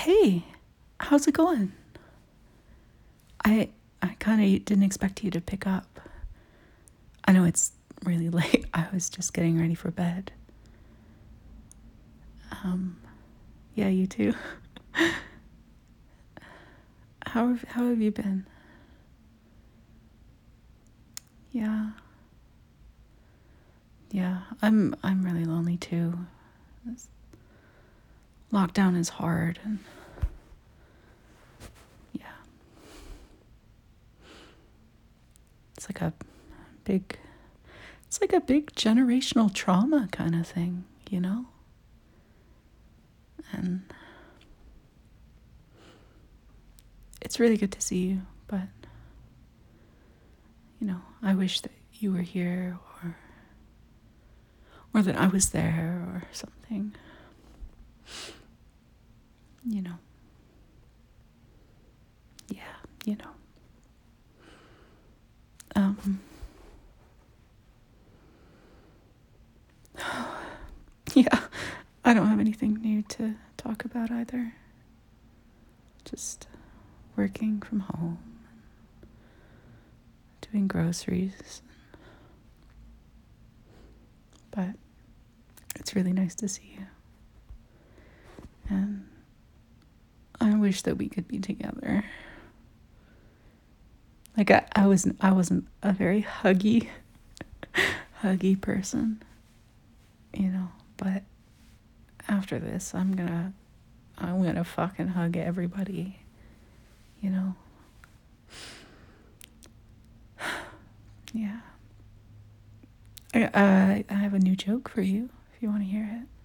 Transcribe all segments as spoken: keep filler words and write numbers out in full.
Hey, how's it going? I I kind of didn't expect you to pick up. I know it's really late. I was just getting ready for bed. Um, yeah, you too. How have, how have you been? Yeah. Yeah, I'm I'm really lonely too. This lockdown is hard and yeah. It's like a big it's like a big generational trauma kind of thing, you know? And it's really good to see you, but you know, I wish that you were here or or that I was there or something. You know. Yeah, you know. Um yeah, I don't have anything new to talk about either. Just working from home, doing groceries. But it's really nice to see you. And I wish that we could be together. Like I, I wasn't I wasn't a very huggy huggy person, you know, but after this I'm gonna I'm gonna fucking hug everybody, you know. Yeah. I uh, I have a new joke for you if you want to hear it.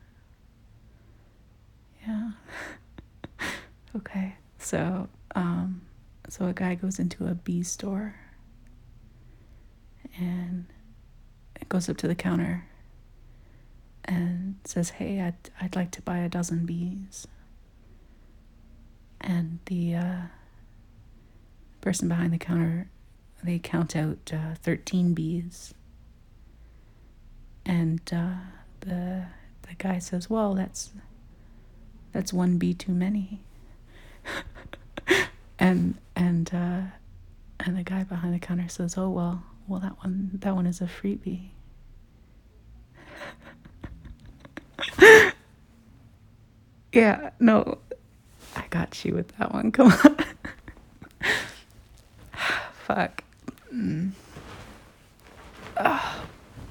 Yeah. Okay. So, um so a guy goes into a bee store and goes up to the counter and says, "Hey, I'd I'd like to buy a dozen bees." And the uh, person behind the counter, they count out uh, thirteen bees, and uh, the the guy says, "Well, that's that's one bee too many." and and uh, and the guy behind the counter says, "Oh well, well that one that one is a freebie." Yeah, no, I got you with that one. Come on. Fuck. Mm. Oh.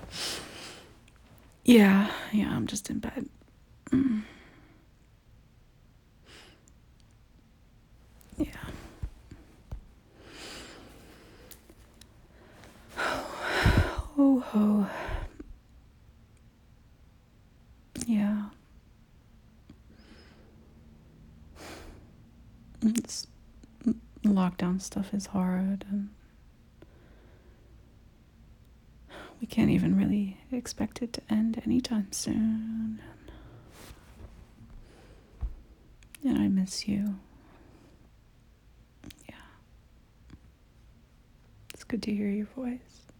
Yeah, yeah, I'm just in bed. Mm. Yeah. Oh ho. Yeah. It's lockdown stuff is hard and we can't even really expect it to end anytime soon. And I miss you. Yeah. It's good to hear your voice.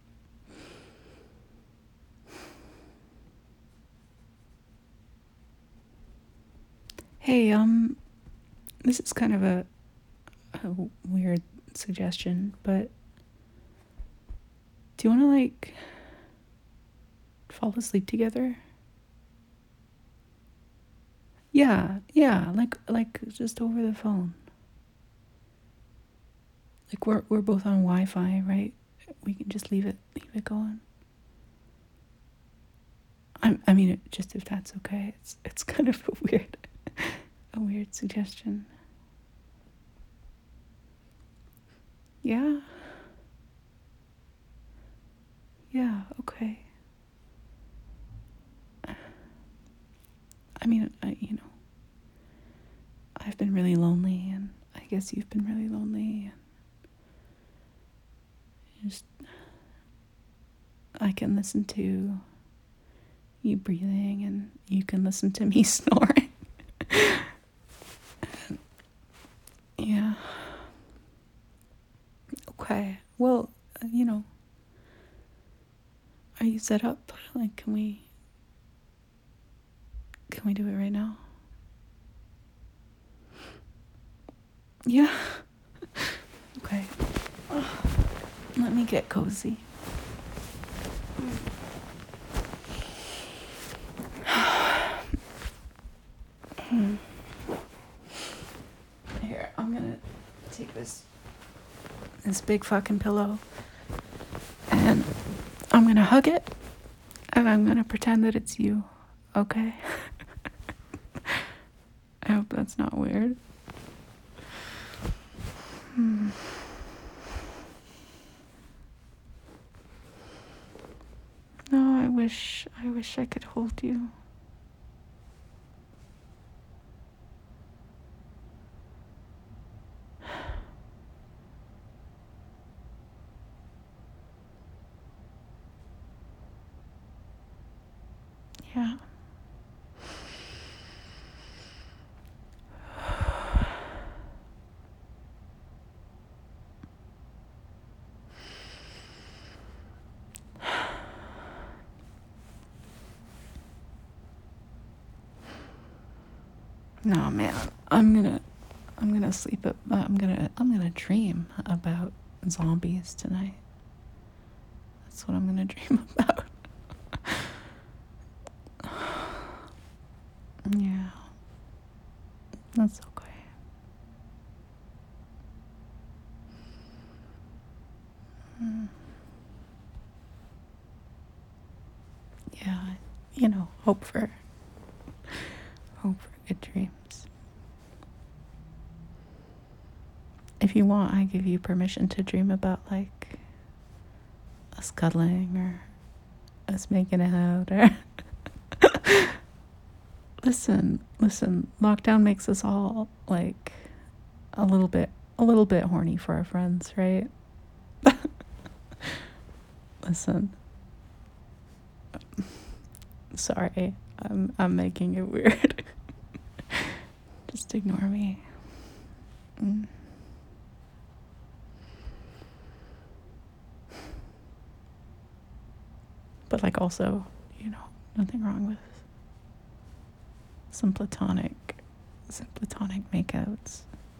Hey, um, this is kind of a, a weird suggestion, but do you want to, like, fall asleep together? Yeah, yeah, like, like just over the phone. Like, we're we're both on Wi-Fi, right? We can just leave it leave it going. I I mean, just if that's okay. It's it's kind of a weird a weird suggestion. Yeah. Yeah, okay. I mean, I, you know, I've been really lonely, and I guess you've been really lonely. And just, I can listen to you breathing, and you can listen to me snoring. Yeah. Okay. Well, uh, you know, are you set up? Like, can we, can we do it right now? Yeah. Okay. Let me get cozy. Here, I'm gonna take this this big fucking pillow and I'm gonna hug it and I'm gonna pretend that it's you. Okay? I hope that's not weird. Hmm. No, I wish I wish I could hold you. Yeah. No, man. I'm gonna I'm gonna sleep up. Uh, I'm gonna I'm gonna dream about zombies tonight. That's what I'm gonna dream about. Yeah. That's okay. Mm. Yeah. You know, hope for hope for good dreams. If you want, I give you permission to dream about like us cuddling or us making out or listen, listen, lockdown makes us all like a little bit a little bit horny for our friends, right? Listen. Sorry. I'm I'm making it weird. Just ignore me. Mm. But like also, you know, nothing wrong with some platonic some platonic makeouts.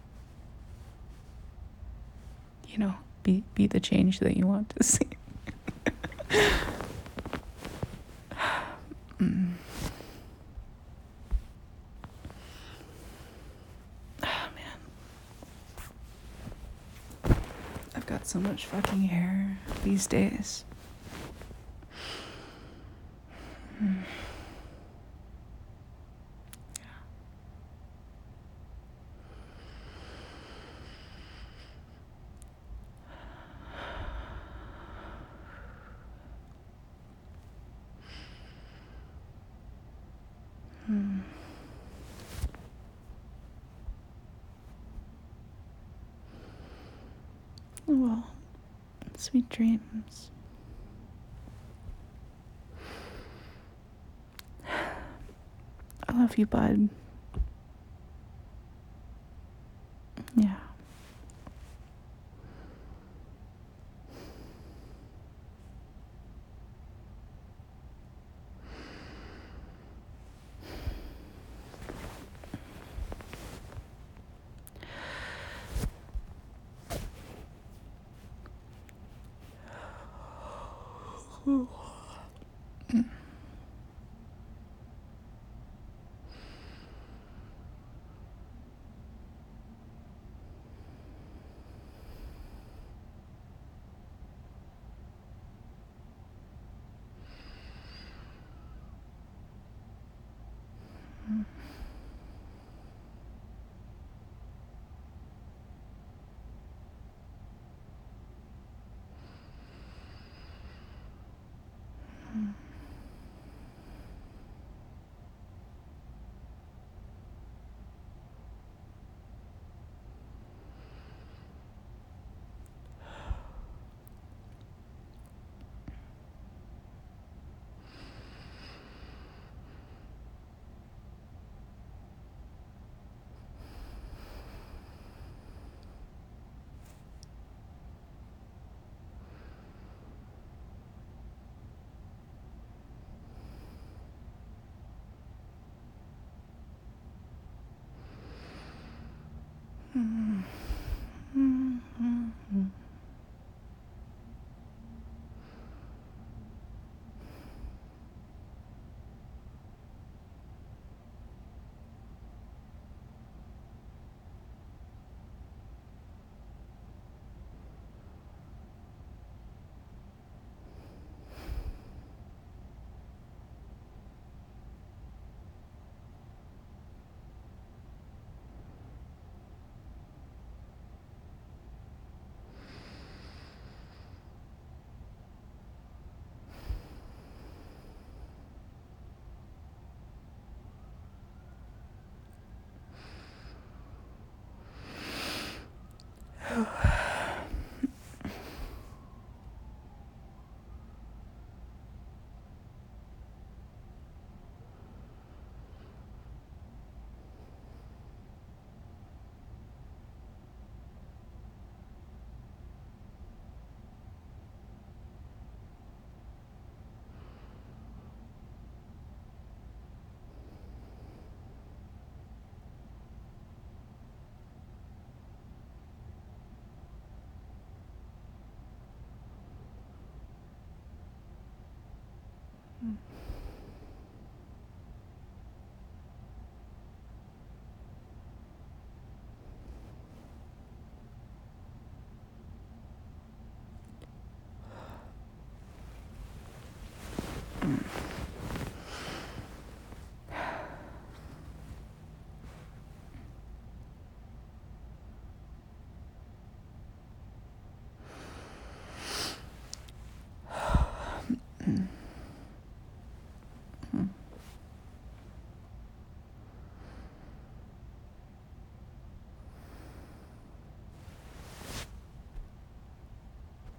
You know, be be the change that you want to see. mm. Oh man. I've got so much fucking hair these days. Mm. Mm. Well, sweet dreams. I love you, bud. Yeah. Mm. Mm. Mm. Mm.